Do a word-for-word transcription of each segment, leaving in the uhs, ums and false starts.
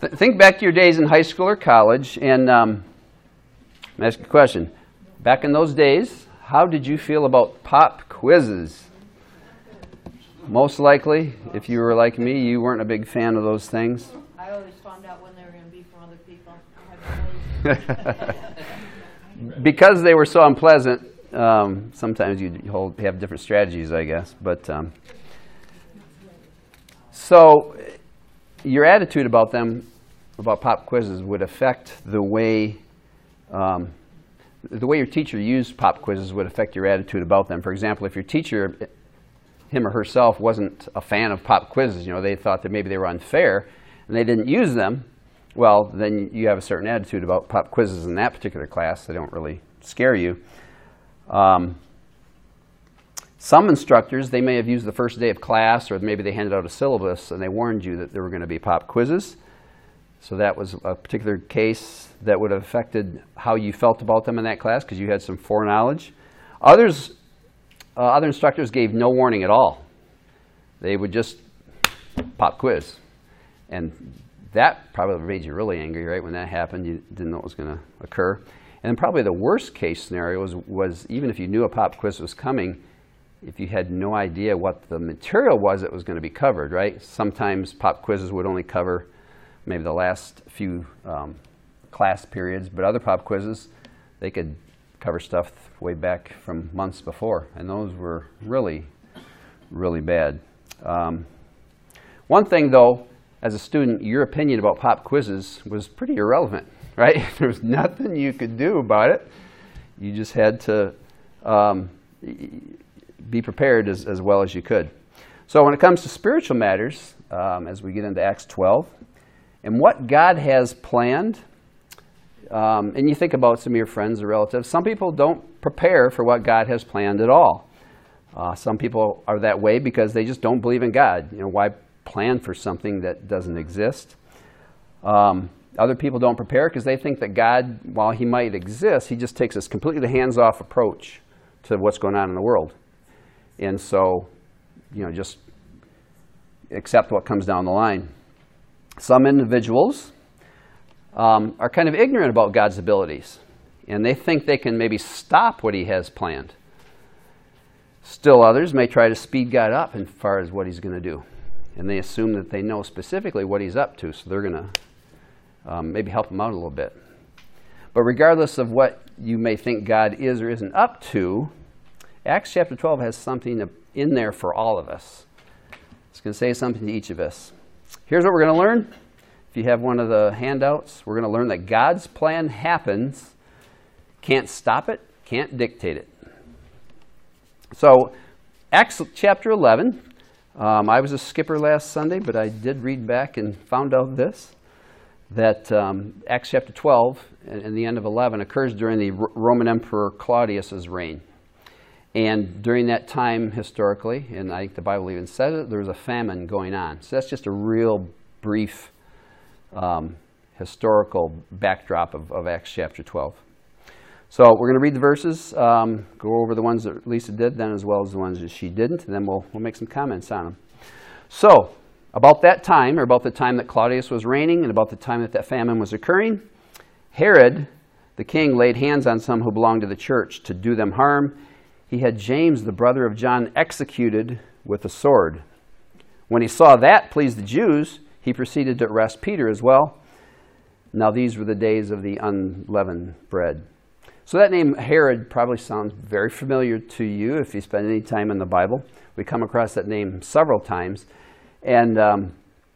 Th- think back to your days in high school or college, and um, I'm ask you a question. Back in those days, how did you feel about pop quizzes? Most likely, if you were like me, you weren't a big fan of those things. I always found out when they were going to be from other people. I had no Because they were so unpleasant, um, sometimes you hold, have different strategies, I guess. But um, so your attitude about them, about pop quizzes, would affect the way um, the way your teacher used pop quizzes would affect your attitude about them. For example, if your teacher, him or herself, wasn't a fan of pop quizzes, you know, they thought that maybe they were unfair, and they didn't use them, well, then you have a certain attitude about pop quizzes in that particular class. They don't really scare you. Um, some instructors, they may have used the first day of class, or maybe they handed out a syllabus and they warned you that there were going to be pop quizzes. So that was a particular case that would have affected how you felt about them in that class because you had some foreknowledge. Others, uh, other instructors gave no warning at all. They would just pop quiz. And that probably made you really angry, right? When that happened, you didn't know what was going to occur. And then probably the worst case scenario was, was even if you knew a pop quiz was coming, if you had no idea what the material was that was going to be covered, right? Sometimes pop quizzes would only cover maybe the last few um, class periods, but other pop quizzes, they could cover stuff way back from months before, and those were really, really bad. Um, one thing, though, as a student, your opinion about pop quizzes was pretty irrelevant, right? There was nothing you could do about it. You just had to um, be prepared as, as well as you could. So when it comes to spiritual matters, um, as we get into Acts twelve, and what God has planned, um, and you think about some of your friends or relatives, some people don't prepare for what God has planned at all. Uh, some people are that way because they just don't believe in God. You know, why plan for something that doesn't exist? Um, other people don't prepare because they think that God, while He might exist, He just takes this completely hands-off approach to what's going on in the world. And so, you know, just accept what comes down the line. Some individuals um, are kind of ignorant about God's abilities, and they think they can maybe stop what He has planned. Still others may try to speed God up as far as what He's going to do, and they assume that they know specifically what He's up to, so they're going to um, maybe help Him out a little bit. But regardless of what you may think God is or isn't up to, Acts chapter twelve has something in there for all of us. It's going to say something to each of us. Here's what we're going to learn. If you have one of the handouts, we're going to learn that God's plan happens, can't stop it, can't dictate it. So, Acts chapter eleven. Um, I was a skipper last Sunday, but I did read back and found out this, that um, Acts chapter twelve and the end of eleven occurs during the R- Roman Emperor Claudius's reign. And during that time, historically, and I think the Bible even says it, there was a famine going on. So that's just a real brief um, historical backdrop of, of Acts chapter twelve. So we're going to read the verses, um, go over the ones that Lisa did, then as well as the ones that she didn't, and then we'll, we'll make some comments on them. So, about that time, or about the time that Claudius was reigning, and about the time that that famine was occurring, Herod, the king, laid hands on some who belonged to the church to do them harm. He had James, the brother of John, executed with a sword. When he saw that pleased the Jews, he proceeded to arrest Peter as well. Now these were the days of the unleavened bread. So that name Herod probably sounds very familiar to you if you spend any time in the Bible. We come across that name several times. And um,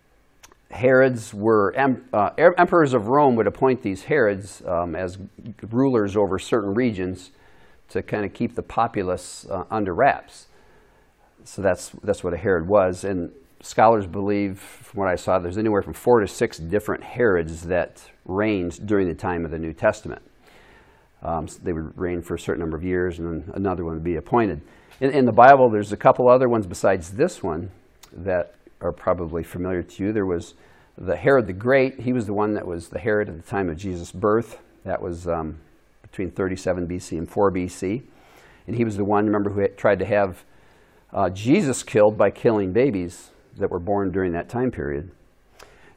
Herods were, em- uh, emperors of Rome would appoint these Herods um, as rulers over certain regions to kind of keep the populace uh, under wraps. So that's that's what a Herod was. And scholars believe, from what I saw, there's anywhere from four to six different Herods that reigned during the time of the New Testament. Um, so they would reign for a certain number of years, and then another one would be appointed. In, in the Bible, there's a couple other ones besides this one that are probably familiar to you. There was the Herod the Great. He was the one that was the Herod at the time of Jesus' birth. That was um, between thirty-seven B C and four B C. And he was the one, remember, who had tried to have uh, Jesus killed by killing babies that were born during that time period.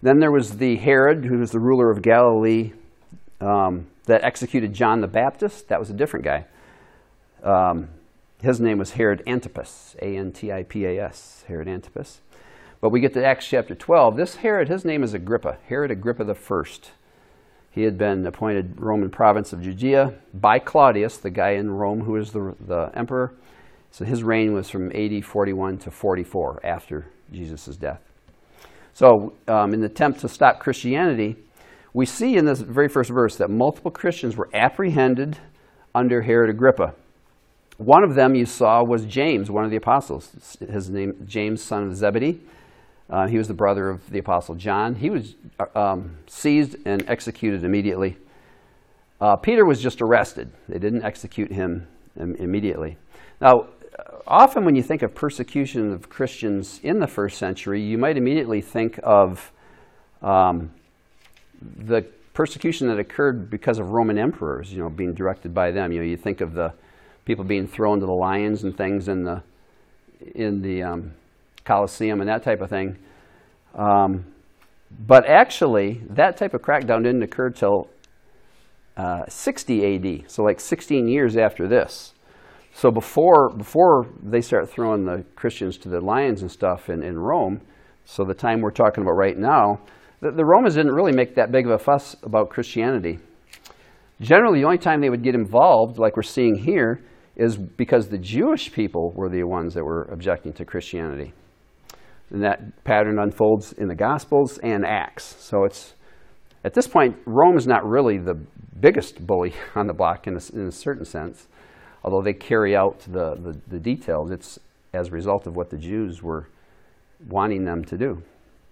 Then there was the Herod, who was the ruler of Galilee, um, that executed John the Baptist. That was a different guy. Um, his name was Herod Antipas, A N T I P A S, Herod Antipas. But we get to Acts chapter twelve. This Herod, his name is Agrippa, Herod Agrippa the First. He had been appointed Roman province of Judea by Claudius, the guy in Rome who was the, the emperor. So his reign was from A D forty-one to forty-four after Jesus' death. So um, in the attempt to stop Christianity, we see in this very first verse that multiple Christians were apprehended under Herod Agrippa. One of them you saw was James, one of the apostles. His name, James, son of Zebedee. Uh, he was the brother of the apostle John. He was um, seized and executed immediately. Uh, Peter was just arrested. They didn't execute him im- immediately. Now, often when you think of persecution of Christians in the first century, you might immediately think of um, the persecution that occurred because of Roman emperors, you know, being directed by them. You know, you think of the people being thrown to the lions and things in the in the um, Colosseum and that type of thing. Um, but actually, that type of crackdown didn't occur till uh, sixty A D, so like sixteen years after this. So before before they start throwing the Christians to the lions and stuff in, in Rome, so the time we're talking about right now, the, the Romans didn't really make that big of a fuss about Christianity. Generally, the only time they would get involved, like we're seeing here, is because the Jewish people were the ones that were objecting to Christianity. And that pattern unfolds in the Gospels and Acts. So it's, at this point, Rome is not really the biggest bully on the block in a, in a certain sense. Although they carry out the, the, the details, it's as a result of what the Jews were wanting them to do.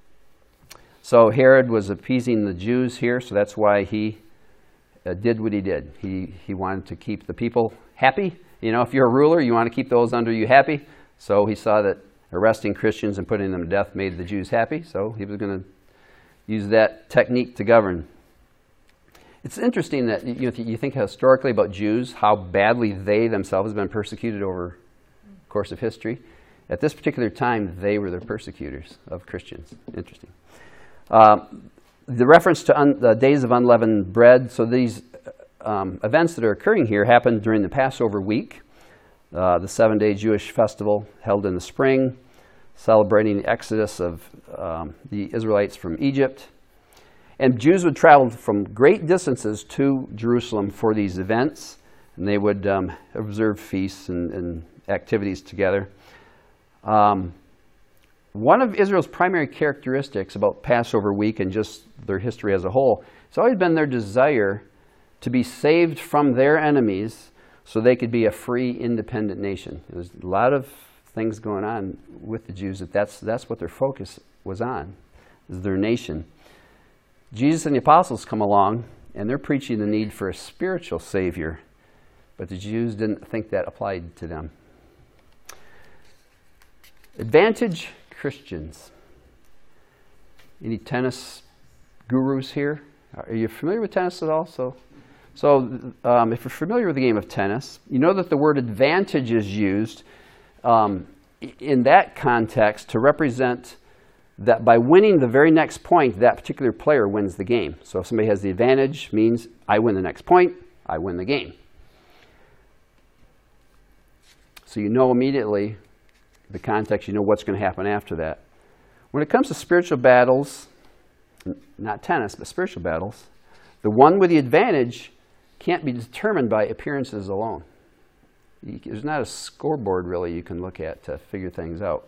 So Herod was appeasing the Jews here, so that's why he uh, did what he did. He, he wanted to keep the people happy. You know, if you're a ruler, you want to keep those under you happy. So he saw that arresting Christians and putting them to death made the Jews happy, so he was going to use that technique to govern. It's interesting that you, you think historically about Jews, how badly they themselves have been persecuted over the course of history. At this particular time, they were the persecutors of Christians. Interesting. Uh, the reference to un, the days of unleavened bread, so these um, events that are occurring here happened during the Passover week, uh, the seven-day Jewish festival held in the spring, celebrating the exodus of um, the Israelites from Egypt. And Jews would travel from great distances to Jerusalem for these events, and they would um, observe feasts and, and activities together. Um, one of Israel's primary characteristics about Passover week and just their history as a whole, it's always been their desire to be saved from their enemies so they could be a free, independent nation. There's a lot of things going on with the Jews that that's, that's what their focus was on, is their nation. Jesus and the apostles come along, and they're preaching the need for a spiritual Savior, but the Jews didn't think that applied to them. Advantage Christians. Any tennis gurus here? Are you familiar with tennis at all? So, so um, if you're familiar with the game of tennis, you know that the word advantage is used um, in that context to represent that by winning the very next point, that particular player wins the game. So if somebody has the advantage, means I win the next point, I win the game. So you know immediately the context, you know what's going to happen after that. When it comes to spiritual battles, not tennis, but spiritual battles, the one with the advantage can't be determined by appearances alone. You, there's not a scoreboard really you can look at to figure things out.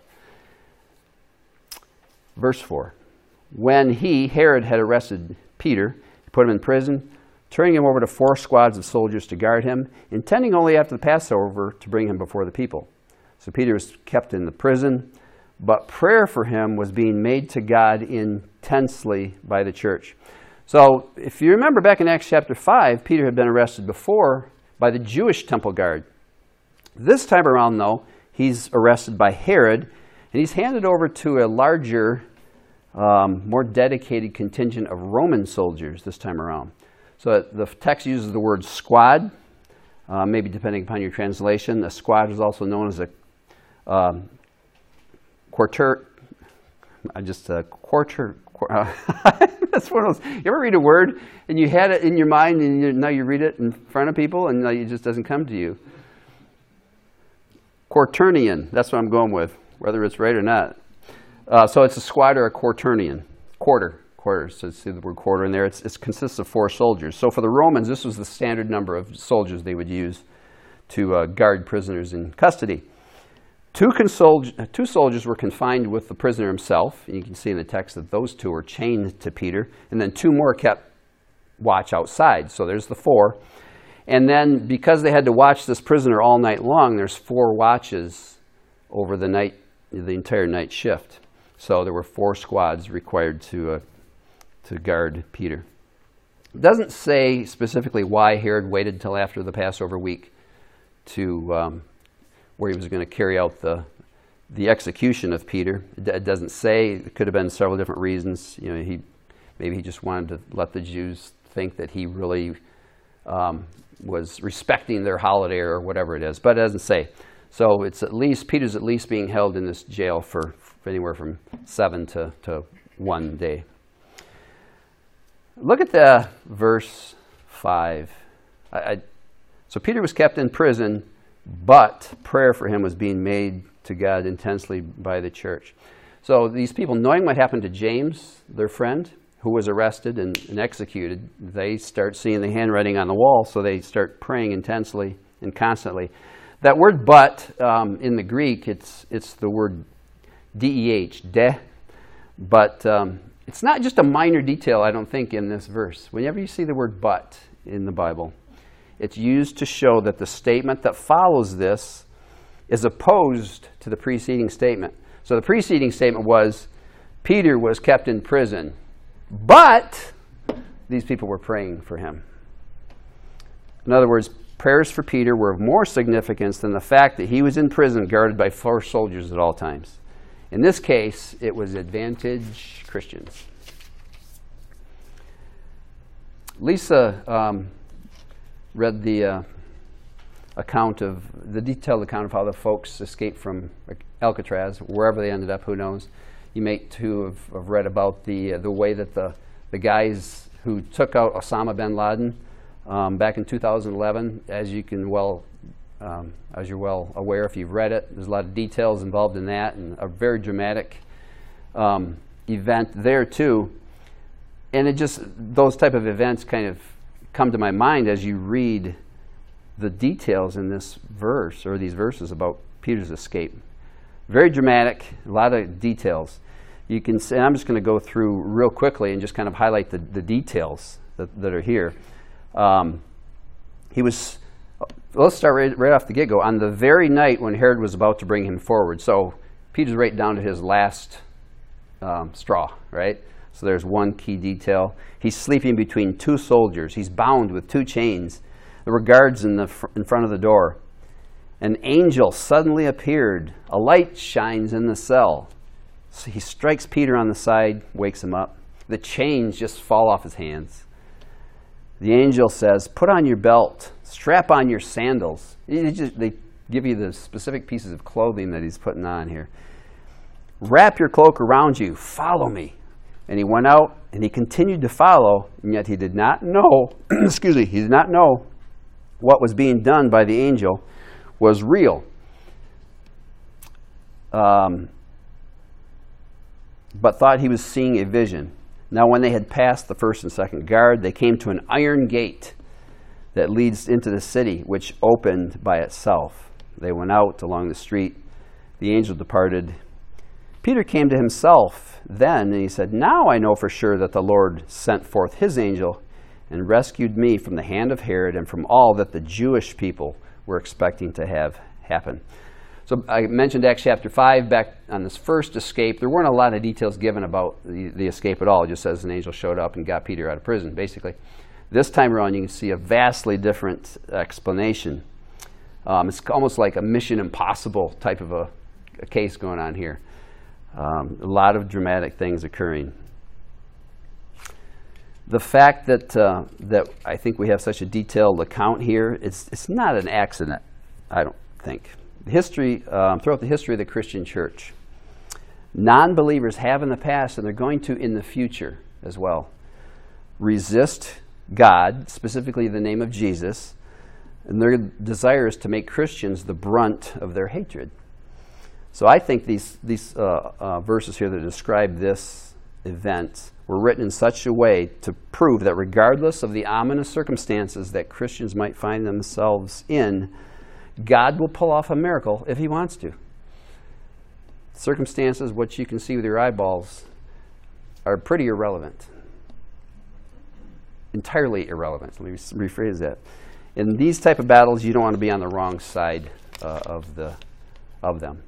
Verse four, when he, Herod, had arrested Peter, he put him in prison, turning him over to four squads of soldiers to guard him, intending only after the Passover to bring him before the people. So Peter was kept in the prison, but prayer for him was being made to God intensely by the church. So if you remember back in Acts chapter five, Peter had been arrested before by the Jewish temple guard. This time around, though, he's arrested by Herod, and he's handed over to a larger, um, more dedicated contingent of Roman soldiers this time around. So the text uses the word squad, uh, maybe depending upon your translation. A squad is also known as a um, quarter, uh, just a quarter, That's one of those. You ever read a word and you had it in your mind and you, now you read it in front of people and now it just doesn't come to you? Quaternion. That's what I'm going with, whether it's right or not. Uh, so it's a squad or a quaternion. Quarter. Quarter. So see the word quarter in there. It's, it consists of four soldiers. So for the Romans, this was the standard number of soldiers they would use to uh, guard prisoners in custody. Two, consol- two soldiers were confined with the prisoner himself. And you can see in the text that those two were chained to Peter. And then two more kept watch outside. So there's the four. And then because they had to watch this prisoner all night long, there's four watches over the night, the entire night shift. So there were four squads required to, uh, to guard Peter. It doesn't say specifically why Herod waited until after the Passover week to um, where he was going to carry out the the execution of Peter. It doesn't say. It could have been several different reasons. You know, he maybe he just wanted to let the Jews think that he really um, was respecting their holiday or whatever it is. But it doesn't say. So it's at least Peter's at least being held in this jail for, for anywhere from seven to, to one day. Look at the verse five. I, I, so Peter was kept in prison, but prayer for him was being made to God intensely by the church. So these people, knowing what happened to James, their friend, who was arrested and, and executed, they start seeing the handwriting on the wall, so they start praying intensely and constantly. That word "but" um, in the Greek, it's it's the word D E H, de, but um, it's not just a minor detail, I don't think, in this verse. Whenever you see the word "but" in the Bible, it's used to show that the statement that follows this is opposed to the preceding statement. So the preceding statement was, Peter was kept in prison, but these people were praying for him. In other words, prayers for Peter were of more significance than the fact that he was in prison guarded by four soldiers at all times. In this case, it was advantage Christians. Lisa um, read the uh, account of, the detailed account of how the folks escaped from Alcatraz, wherever they ended up, who knows. You may too have, have read about the, uh, the way that the, the guys who took out Osama bin Laden Um, back in two thousand eleven, as you can well, um, as you're well aware if you've read it, there's a lot of details involved in that, and a very dramatic um, event there too. And it just, those type of events kind of come to my mind as you read the details in this verse, or these verses about Peter's escape. Very dramatic, a lot of details. You can say, and I'm just going to go through real quickly and just kind of highlight the, the details that, that are here. Um, he was, let's start right, right off the get-go. On the very night when Herod was about to bring him forward, so Peter's right down to his last um, straw, right? So there's one key detail. He's sleeping between two soldiers. He's bound with two chains. There were guards in, the fr in front of the door. An angel suddenly appeared. A light shines in the cell. So he strikes Peter on the side, wakes him up. The chains just fall off his hands. The angel says, put on your belt, strap on your sandals. They, just, they give you the specific pieces of clothing that he's putting on here. Wrap your cloak around you, follow me. And he went out and he continued to follow, and yet he did not know, excuse me, he did not know what was being done by the angel was real. Um, but thought he was seeing a vision. Now when they had passed the first and second guard, they came to an iron gate that leads into the city, which opened by itself. They went out along the street. The angel departed. Peter came to himself then, and he said, now I know for sure that the Lord sent forth his angel and rescued me from the hand of Herod and from all that the Jewish people were expecting to have happen. So I mentioned Acts chapter five, back on this first escape. There weren't a lot of details given about the, the escape at all. It just says an angel showed up and got Peter out of prison, basically. This time around, you can see a vastly different explanation. Um, it's almost like a Mission Impossible type of a, a case going on here. Um, a lot of dramatic things occurring. The fact that, uh, that I think we have such a detailed account here, it's, it's not an accident, I don't think. History, um, throughout the history of the Christian church, Non-believers have in the past, and they're going to in the future as well. Resist God, specifically the name of Jesus, and their desire is to make Christians the brunt of their hatred. So I think these, these uh, uh, verses here that describe this event were written in such a way to prove that regardless of the ominous circumstances that Christians might find themselves in, God will pull off a miracle if he wants to. Circumstances, what you can see with your eyeballs, are pretty irrelevant. Entirely irrelevant. Let me rephrase that. In these type of battles, you don't want to be on the wrong side uh, of the of them.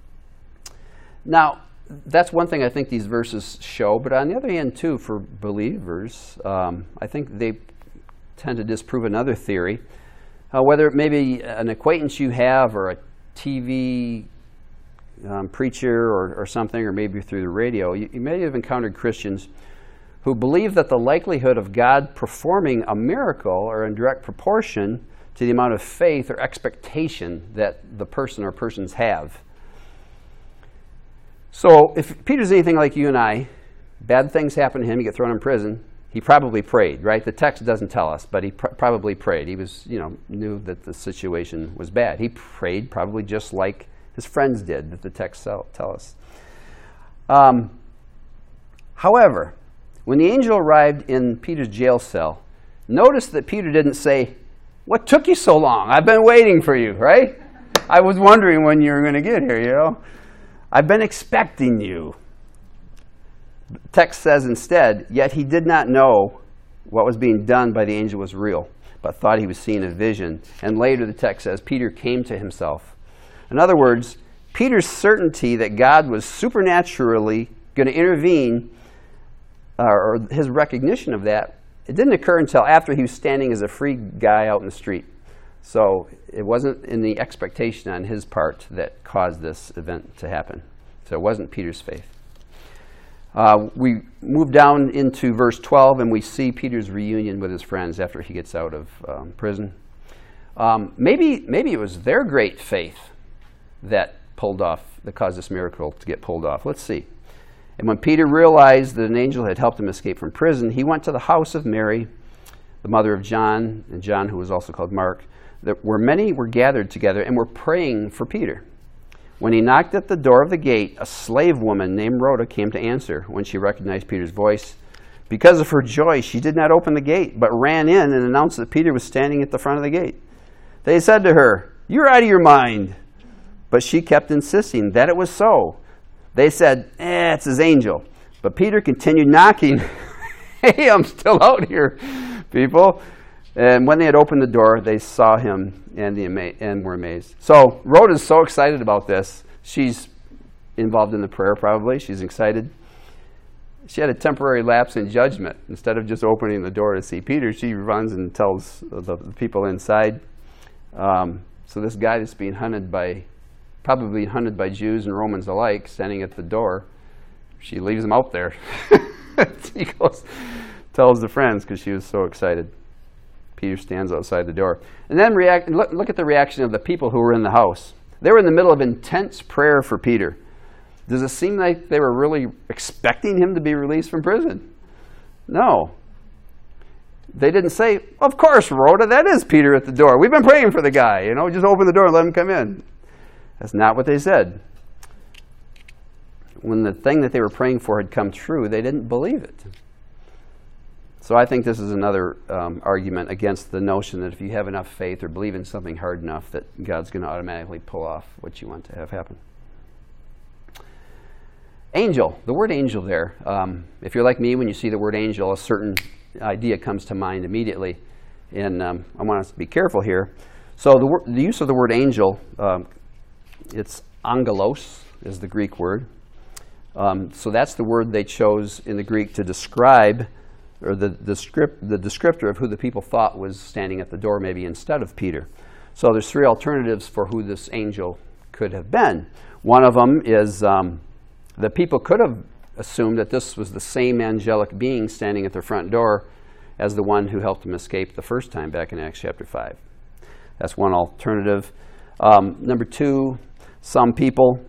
Now, that's one thing I think these verses show, but on the other hand, too, for believers, um, I think they tend to disprove another theory. Uh, whether it may be an acquaintance you have or a T V um, preacher or, or something, or maybe through the radio, you, you may have encountered Christians who believe that the likelihood of God performing a miracle are in direct proportion to the amount of faith or expectation that the person or persons have. So if Peter's anything like you and I, bad things happen to him, he get thrown in prison, he probably prayed, right? The text doesn't tell us, but he pr- probably prayed. He was, you know, knew that the situation was bad. He prayed probably just like his friends did, that the text tell, tell us. Um, however, when the angel arrived in Peter's jail cell, notice that Peter didn't say, "What took you so long? I've been waiting for you," right? I was wondering when you were going to get here, you know. I've been expecting you. The text says instead, yet he did not know what was being done by the angel was real, but thought he was seeing a vision. And later the text says, Peter came to himself. In other words, Peter's certainty that God was supernaturally going to intervene, uh, or his recognition of that, it didn't occur until after he was standing as a free guy out in the street. So it wasn't in the expectation on his part that caused this event to happen. So it wasn't Peter's faith. Uh, we move down into verse twelve, and we see Peter's reunion with his friends after he gets out of um, prison. Um, maybe, maybe it was their great faith that pulled off, that caused this miracle to get pulled off. Let's see. And when Peter realized that an angel had helped him escape from prison, he went to the house of Mary, the mother of John, and John, who was also called Mark, that where many were gathered together and were praying for Peter. When he knocked at the door of the gate, a slave woman named Rhoda came to answer. When she recognized Peter's voice, because of her joy, she did not open the gate, but ran in and announced that Peter was standing at the front of the gate. They said to her, "You're out of your mind." But she kept insisting that it was so. They said, "Eh, it's his angel." But Peter continued knocking. "Hey, I'm still out here, people." And when they had opened the door, they saw him and, the ama- and were amazed. So Rhoda's so excited about this. She's involved in the prayer probably. She's excited. She had a temporary lapse in judgment. Instead of just opening the door to see Peter, she runs and tells the, the people inside. Um, so this guy that's being hunted by, probably hunted by Jews and Romans alike, standing at the door, she leaves him out there. He goes, tells the friends because she was so excited. Peter stands outside the door. And then react, look, look at the reaction of the people who were in the house. They were in the middle of intense prayer for Peter. Does it seem like they were really expecting him to be released from prison? No. They didn't say, "Of course, Rhoda, that is Peter at the door. We've been praying for the guy. You know, just open the door and let him come in." That's not what they said. When the thing that they were praying for had come true, they didn't believe it. So I think this is another um, argument against the notion that if you have enough faith or believe in something hard enough that God's going to automatically pull off what you want to have happen. Angel, the word angel there. Um, if you're like me, when you see the word angel, a certain idea comes to mind immediately. And um, I want us to be careful here. So the, wor- the use of the word angel, um, it's angelos is the Greek word. Um, so that's the word they chose in the Greek to describe, or the, the, script, the descriptor of who the people thought was standing at the door, maybe instead of Peter. So there's three alternatives for who this angel could have been. One of them is um, the people could have assumed that this was the same angelic being standing at their front door as the one who helped them escape the first time back in Acts chapter five. That's one alternative. Um, number two, some people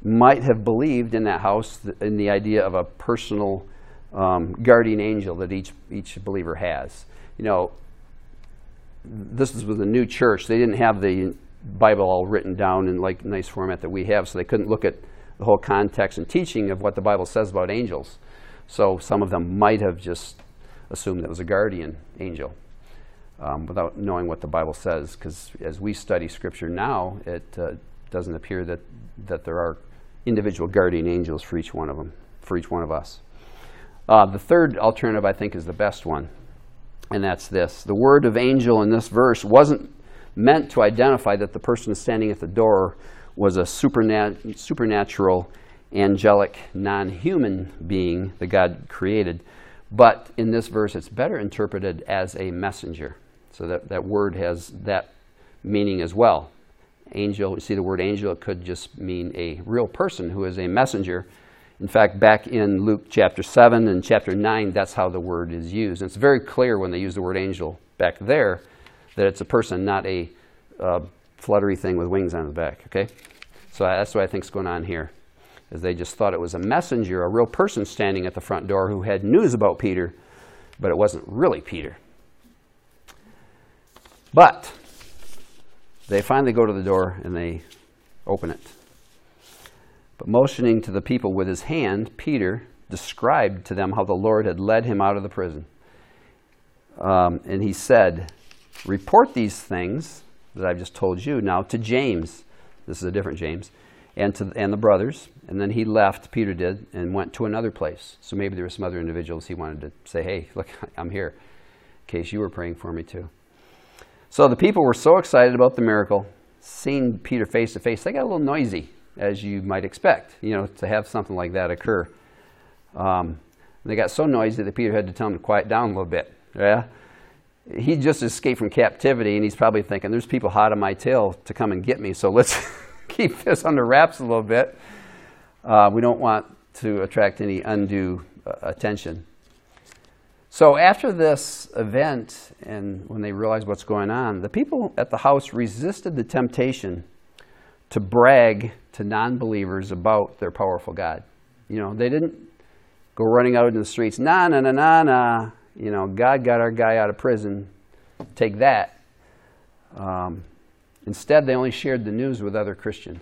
might have believed in that house th- in the idea of a personal um, guardian angel that each each believer has. You know, this was with a new church. They didn't have the Bible all written down in like nice format that we have, so they couldn't look at the whole context and teaching of what the Bible says about angels. So some of them might have just assumed it was a guardian angel um, without knowing what the Bible says, because as we study Scripture now, it uh, doesn't appear that, that there are individual guardian angels for each one of them, for each one of us. Uh, the third alternative, I think, is the best one, and that's this. The word of angel in this verse wasn't meant to identify that the person standing at the door was a supernat- supernatural, angelic, non-human being that God created. But in this verse, it's better interpreted as a messenger. So that, that word has that meaning as well. Angel, you see the word angel, it could just mean a real person who is a messenger. In fact, back in Luke chapter seven and chapter nine, that's how the word is used. And it's very clear when they use the word angel back there that it's a person, not a uh, fluttery thing with wings on his back, okay? So that's what I think is going on here, is they just thought it was a messenger, a real person standing at the front door who had news about Peter, but it wasn't really Peter. But they finally go to the door and they open it. But motioning to the people with his hand, Peter described to them how the Lord had led him out of the prison. Um, and he said, "Report these things that I've just told you now to James." This is a different James. And to and the brothers. And then he left, Peter did, and went to another place. So maybe there were some other individuals he wanted to say, "Hey, look, I'm here, in case you were praying for me too." So the people were so excited about the miracle, seeing Peter face to face, they got a little noisy, as you might expect, you know, to have something like that occur. Um, they got so noisy that Peter had to tell them to quiet down a little bit. Yeah, he just escaped from captivity, and he's probably thinking, "There's people hot on my tail to come and get me, so let's keep this under wraps a little bit. Uh, we don't want to attract any undue uh, attention." So after this event, and when they realized what's going on, the people at the house resisted the temptation to brag to non-believers about their powerful God. You know, they didn't go running out in the streets, "Nah, nah, nah, nah, nah. You know, God got our guy out of prison. Take that." Um, instead, they only shared the news with other Christians.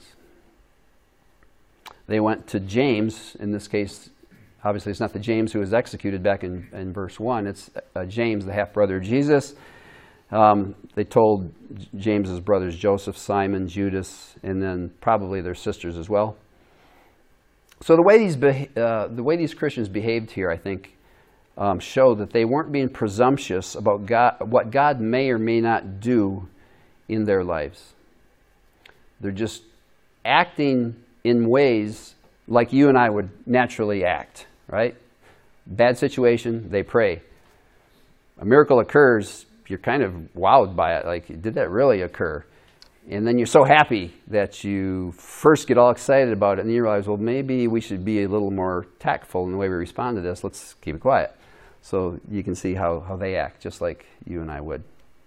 They went to James. In this case, obviously, it's not the James who was executed back in, in verse one. It's uh, James, the half-brother of Jesus. Um, they told James's brothers, Joseph, Simon, Judas, and then probably their sisters as well. So the way these beha- uh, the way these Christians behaved here, I think, um, show that they weren't being presumptuous about God, what God may or may not do in their lives. They're just acting in ways like you and I would naturally act, right? Bad situation, they pray. A miracle occurs, you're kind of wowed by it. Like, did that really occur? And then you're so happy that you first get all excited about it, and then you realize, well, maybe we should be a little more tactful in the way we respond to this. Let's keep it quiet. So you can see how, how they act, just like you and I would.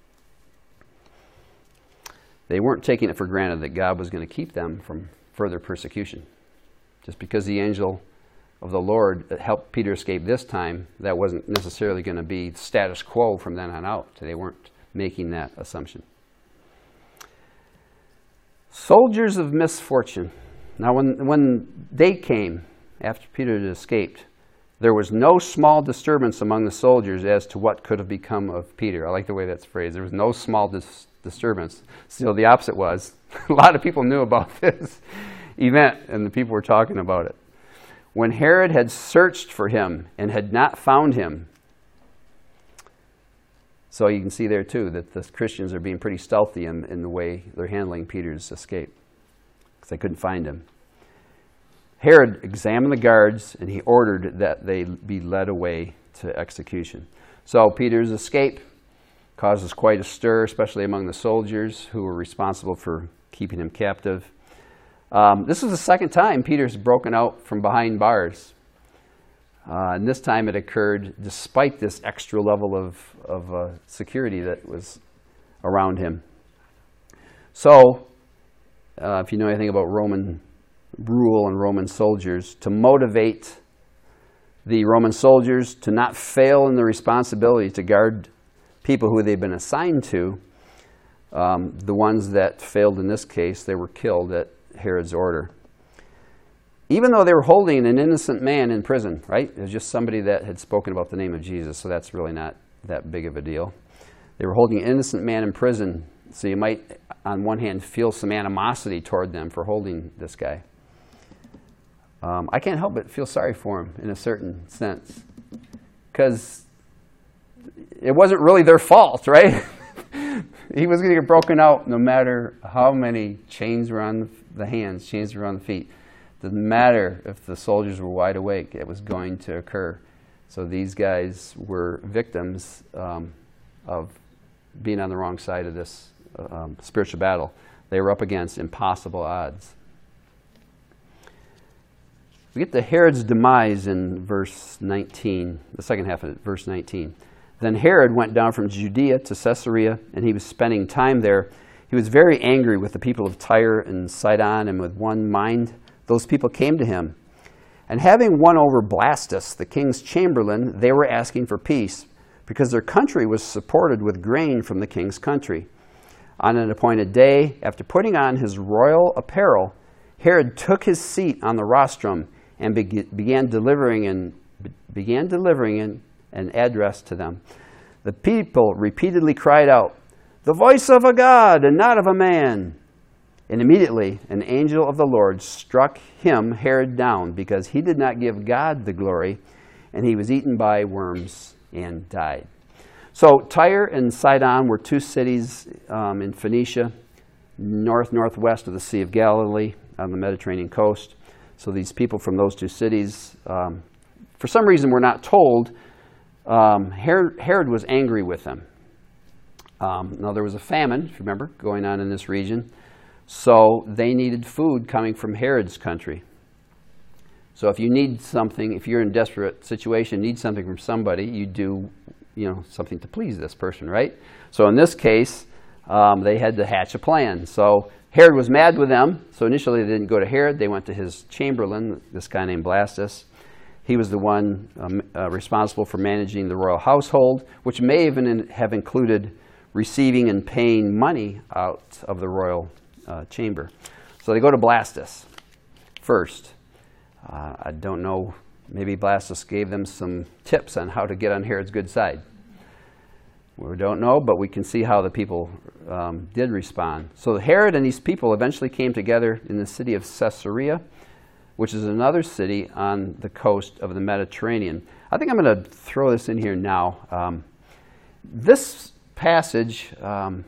They weren't taking it for granted that God was going to keep them from further persecution. Just because the angel of the Lord helped Peter escape this time, that wasn't necessarily going to be status quo from then on out. They weren't making that assumption. Soldiers of misfortune. Now, when, when they came, after Peter had escaped, there was no small disturbance among the soldiers as to what could have become of Peter. I like the way that's phrased. There was no small dis- disturbance. So the opposite was, a lot of people knew about this event, and the people were talking about it. When Herod had searched for him and had not found him. So you can see there too that the Christians are being pretty stealthy in, in the way they're handling Peter's escape, because they couldn't find him. Herod examined the guards, and he ordered that they be led away to execution. So Peter's escape causes quite a stir, especially among the soldiers who were responsible for keeping him captive. Um, this is the second time Peter's broken out from behind bars. Uh, and this time it occurred despite this extra level of, of uh, security that was around him. So, uh, if you know anything about Roman rule and Roman soldiers to motivate the Roman soldiers to not fail in the responsibility to guard people who they've been assigned to. Um, the ones that failed in this case, they were killed at Herod's order. Even though they were holding an innocent man in prison, right? It was just somebody that had spoken about the name of Jesus, so that's really not that big of a deal. They were holding an innocent man in prison, so you might, on one hand, feel some animosity toward them for holding this guy. Um, I can't help but feel sorry for him in a certain sense, because it wasn't really their fault, right? He was going to get broken out no matter how many chains were on the hands, chains were on the feet. Doesn't matter if the soldiers were wide awake, it was going to occur. So these guys were victims um, of being on the wrong side of this um, spiritual battle. They were up against impossible odds. We get to Herod's demise in verse nineteen, the second half of it, verse nineteen. Then Herod went down from Judea to Caesarea, and he was spending time there. He was very angry with the people of Tyre and Sidon, and with one mind those people came to him. And having won over Blastus, the king's chamberlain, they were asking for peace, because their country was supported with grain from the king's country. On an appointed day, after putting on his royal apparel, Herod took his seat on the rostrum and began delivering and began delivering an, an address to them. The people repeatedly cried out, "The voice of a God and not of a man." And immediately an angel of the Lord struck him, Herod, down, because he did not give God the glory, and he was eaten by worms and died. So Tyre and Sidon were two cities um, in Phoenicia, north-northwest of the Sea of Galilee on the Mediterranean coast. So these people from those two cities, um, for some reason we're not told, um, Herod, Herod was angry with them. Um, now there was a famine, if you remember, going on in this region. So they needed food coming from Herod's country. So if you need something, if you're in a desperate situation, need something from somebody, you do, you know, something to please this person, right? So in this case, um, they had to hatch a plan. So Herod was mad with them. So initially they didn't go to Herod. They went to his chamberlain, this guy named Blastus. He was the one um, uh, responsible for managing the royal household, which may even have included receiving and paying money out of the royal Uh, chamber. So they go to Blastus first. Uh, I don't know, maybe Blastus gave them some tips on how to get on Herod's good side. We don't know, but we can see how the people um, did respond. So Herod and these people eventually came together in the city of Caesarea, which is another city on the coast of the Mediterranean. I think I'm going to throw this in here now. Um, this passage um,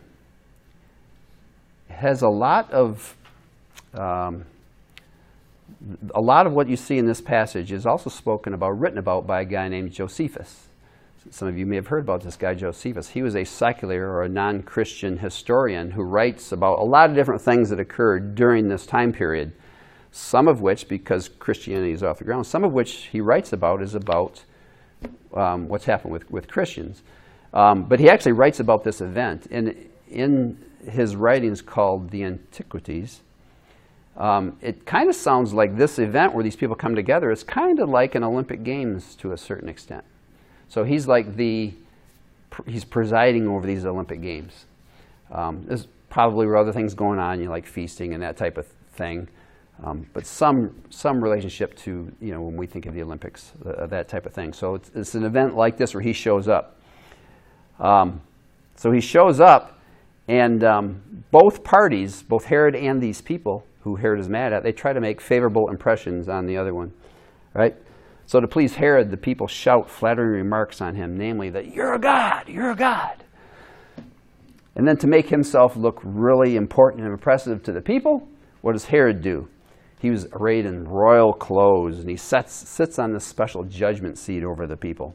has a lot of um, a lot of what you see in this passage is also spoken about, written about by a guy named Josephus. Some of you may have heard about this guy Josephus. He was a secular or a non-Christian historian who writes about a lot of different things that occurred during this time period. Some of which, because Christianity is off the ground, some of which he writes about is about um, what's happened with, with Christians. Um, but he actually writes about this event. And in his writings called the Antiquities, um, it kind of sounds like this event where these people come together is kind of like an Olympic Games to a certain extent. So he's like the, he's presiding over these Olympic Games. Um, there's probably other things going on, you know, like feasting and that type of thing, um, but some some relationship to, you know, when we think of the Olympics, uh, that type of thing. So it's, it's an event like this where he shows up. Um, so he shows up. And um, both parties, both Herod and these people who Herod is mad at, they try to make favorable impressions on the other one, right? So to please Herod, the people shout flattering remarks on him, namely that you're a god, you're a god. And then to make himself look really important and impressive to the people, what does Herod do? He was arrayed in royal clothes, and he sits, sits on this special judgment seat over the people.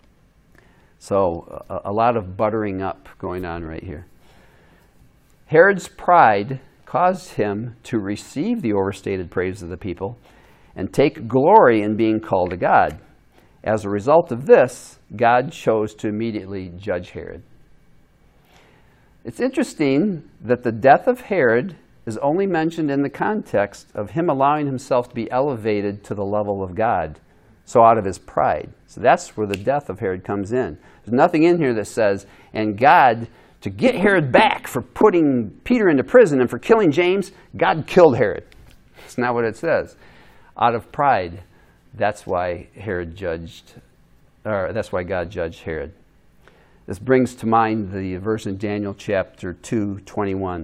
So a, a lot of buttering up going on right here. Herod's pride caused him to receive the overstated praise of the people and take glory in being called a god. As a result of this, God chose to immediately judge Herod. It's interesting that the death of Herod is only mentioned in the context of him allowing himself to be elevated to the level of God, so out of his pride. So that's where the death of Herod comes in. There's nothing in here that says, and God, to get Herod back for putting Peter into prison and for killing James, God killed Herod. That's not what it says. Out of pride, that's why Herod judged, or that's why God judged Herod. This brings to mind the verse in Daniel chapter two, twenty-one.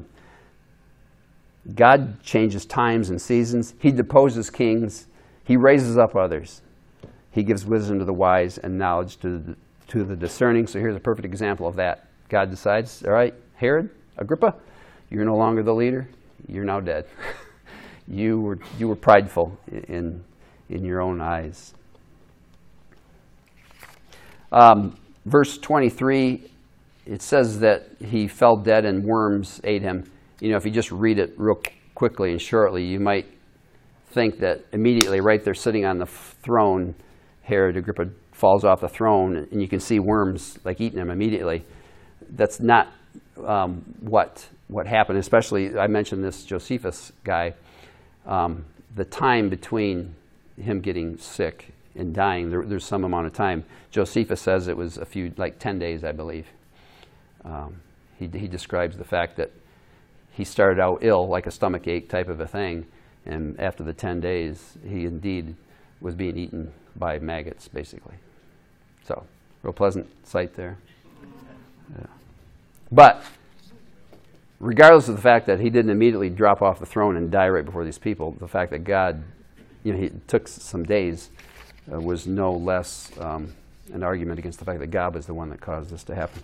God changes times and seasons. He deposes kings. He raises up others. He gives wisdom to the wise and knowledge to the, to the discerning. So here's a perfect example of that. God decides, all right, Herod, Agrippa, you're no longer the leader. You're now dead. you were you were prideful in in your own eyes. Um, verse twenty-three, it says that he fell dead and worms ate him. You know, if you just read it real quickly and shortly, you might think that immediately right there sitting on the throne, Herod Agrippa falls off the throne and you can see worms like eating him immediately. That's not um, what what happened, especially, I mentioned this Josephus guy, um, the time between him getting sick and dying, there, there's some amount of time. Josephus says it was a few, like ten days, I believe. Um, he, he describes the fact that he started out ill, like a stomach ache type of a thing, and after the ten days, he indeed was being eaten by maggots, basically. So, real pleasant sight there. Yeah. But, regardless of the fact that he didn't immediately drop off the throne and die right before these people, the fact that God, you know, he took some days uh, was no less um, an argument against the fact that God was the one that caused this to happen.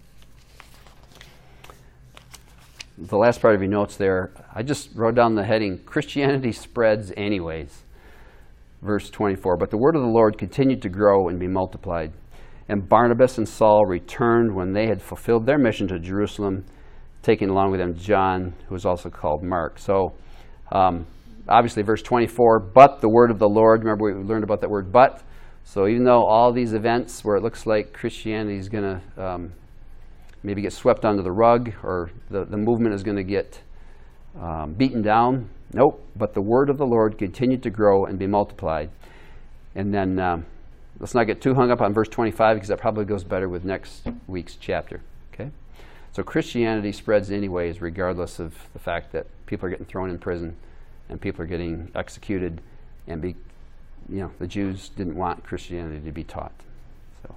The last part of your notes there, I just wrote down the heading, Christianity spreads anyways. Verse twenty-four, but the word of the Lord continued to grow and be multiplied. And Barnabas and Saul returned when they had fulfilled their mission to Jerusalem, taking along with them John, who was also called Mark. So, um, obviously, verse twenty-four, but the word of the Lord. Remember, we learned about that word, but. So even though all these events where it looks like Christianity is going to um, maybe get swept under the rug, or the, the movement is going to get um, beaten down, nope, but the word of the Lord continued to grow and be multiplied. And then um, let's not get too hung up on verse twenty-five, because that probably goes better with next week's chapter. Okay? So Christianity spreads anyways, regardless of the fact that people are getting thrown in prison and people are getting executed, and be, you know, the Jews didn't want Christianity to be taught. So,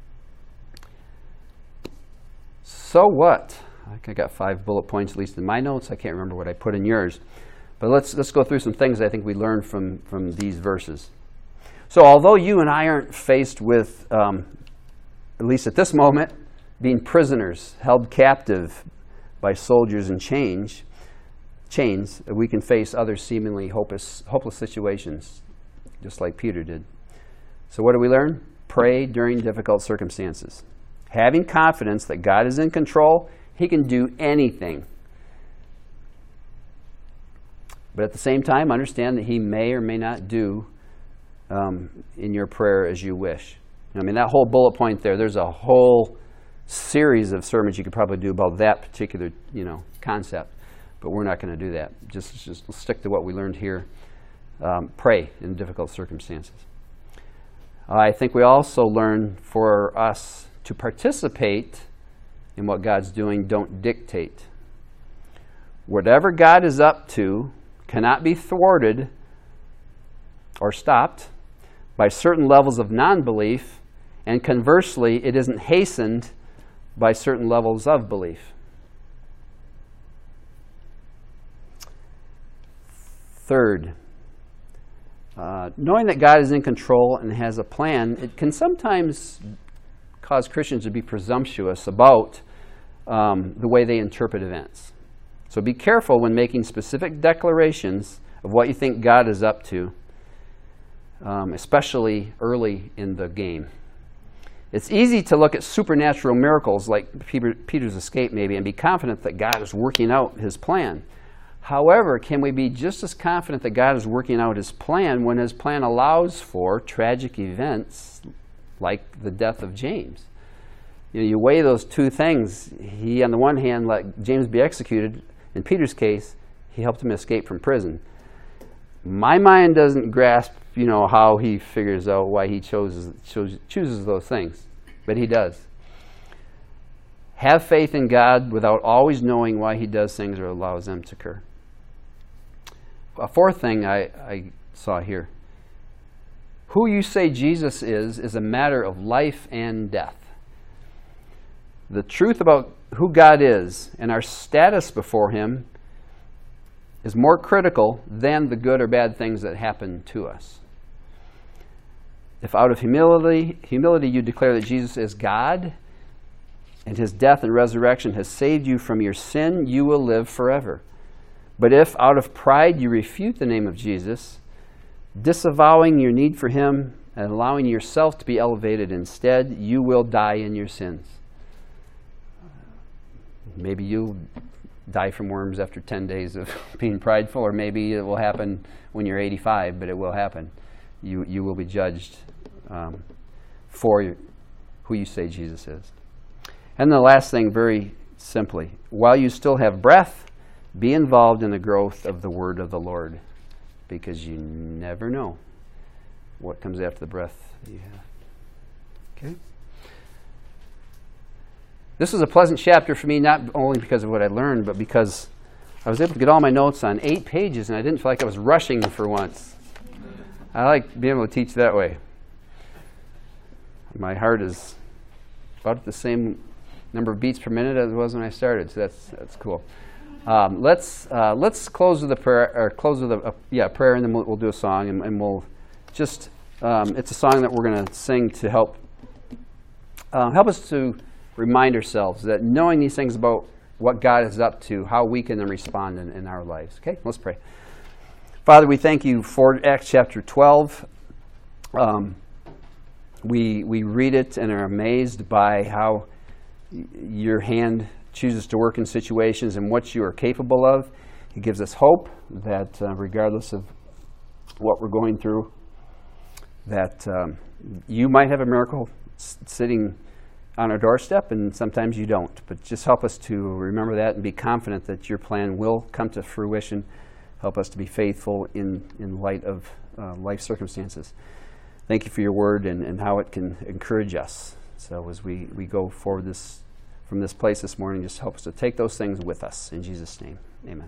so what? I think I got five bullet points, at least in my notes. I can't remember what I put in yours. But let's let's go through some things I think we learned from, from these verses. So although you and I aren't faced with, um, at least at this moment, being prisoners, held captive by soldiers in chains, chains, we can face other seemingly hopeless, hopeless situations, just like Peter did. So what do we learn? Pray during difficult circumstances. Having confidence that God is in control, he can do anything. But at the same time, understand that he may or may not do um, in your prayer as you wish. I mean, that whole bullet point there, there's a whole series of sermons you could probably do about that particular, you know, concept. But we're not going to do that. Just, just stick to what we learned here. Um, pray in difficult circumstances. I think we also learn for us to participate in what God's doing, don't dictate. Whatever God is up to cannot be thwarted or stopped by certain levels of non-belief, and conversely, it isn't hastened by certain levels of belief. Third, uh, knowing that God is in control and has a plan, it can sometimes cause Christians to be presumptuous about um, the way they interpret events. So be careful when making specific declarations of what you think God is up to, um, especially early in the game. It's easy to look at supernatural miracles like Peter, Peter's escape maybe and be confident that God is working out his plan. However, can we be just as confident that God is working out his plan when his plan allows for tragic events like the death of James? You know, you weigh those two things. He, on the one hand, let James be executed. In Peter's case, he helped him escape from prison. My mind doesn't grasp, you know, how he figures out why he chooses, chooses, chooses those things, but he does. Have faith in God without always knowing why he does things or allows them to occur. A fourth thing I, I saw here. Who you say Jesus is is a matter of life and death. The truth about who God is and our status before him is more critical than the good or bad things that happen to us. If out of humility, humility you declare that Jesus is God and his death and resurrection has saved you from your sin, you will live forever. But if out of pride you refute the name of Jesus, disavowing your need for him and allowing yourself to be elevated instead, you will die in your sins. Maybe you'll die from worms after ten days of being prideful, or maybe it will happen when you're eighty-five, but it will happen. You, you will be judged um, for your, who you say Jesus is. And the last thing, very simply, while you still have breath, be involved in the growth of the word of the Lord, because you never know what comes after the breath that you have. Okay? This was a pleasant chapter for me, not only because of what I learned, but because I was able to get all my notes on eight pages, and I didn't feel like I was rushing for once. I like being able to teach that way. My heart is about the same number of beats per minute as it was when I started, so that's that's cool. Um, let's uh, let's close with a prayer, or close with a, a yeah prayer, and then we'll, we'll do a song, and, and we'll just um, it's a song that we're going to sing to help uh, help us to remind ourselves that knowing these things about what God is up to, how we can then respond in, in our lives. Okay, let's pray. Father, we thank you for Acts chapter twelve. Um, we we read it and are amazed by how y- your hand chooses to work in situations and what you are capable of. It gives us hope that uh, regardless of what we're going through, that um, you might have a miracle s- sitting on our doorstep, and sometimes you don't. But just help us to remember that and be confident that your plan will come to fruition. Help us to be faithful in, in light of uh, life circumstances. Thank you for your word and, and how it can encourage us. So as we, we go forward this from this place this morning, just help us to take those things with us. In Jesus' name, amen.